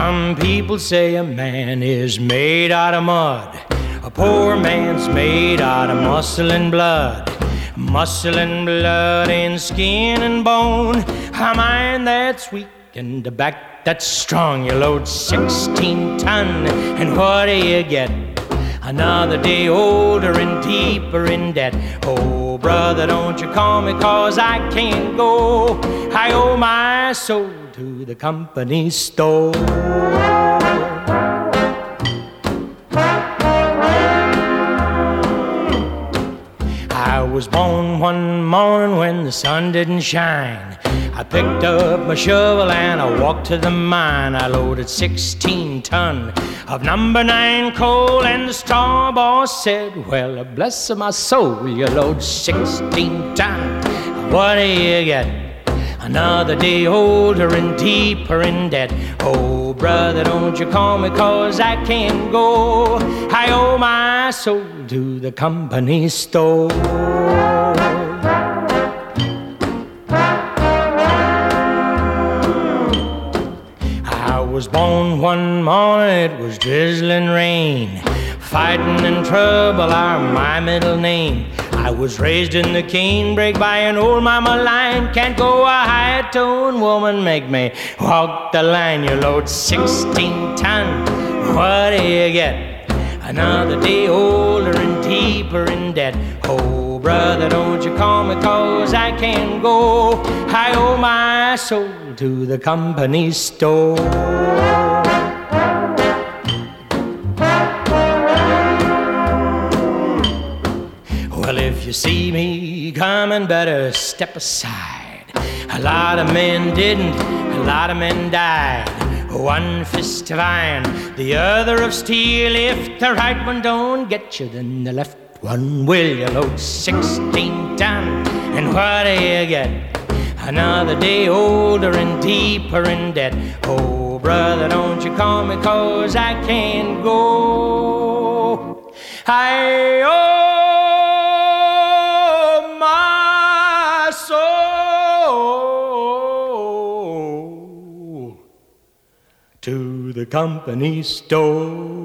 Some people say a man is made out of mud. A poor man's made out of muscle and blood. Muscle and blood and skin and bone. A mind that's weak and a back that's strong. You load 16 ton and what do you get? Another day older and deeper in debt. Oh, brother, don't you call me 'cause I can't go. I owe my soul to the company store. I was born one morning when the sun didn't shine. I picked up my shovel and I walked to the mine. I loaded 16 ton of number 9 coal, and the star boss said, well, bless my soul, you load 16 ton. What do you get? Another day older and deeper in debt. Oh, brother, don't you call me 'cause I can't go. I owe my soul to the company store. I was born one morning, it was drizzling rain. Fighting and trouble are my middle name. I was raised in the canebrake by an old mama line. Can't go a high-tone woman, make me walk the line. You load 16 ton, what do you get? Another day older and deeper in debt. Oh, brother, don't you call me 'cause I can't go. I owe my soul to the company store. Well, if you see me coming, better step aside. A lot of men didn't, a lot of men died. One fist of iron, the other of steel. If the right one don't get you, then the left one will. You load 16 ton, and what do you get? Another day older and deeper in debt. Oh, brother, don't you call me 'cause I can't go. I owe my soul to the company store.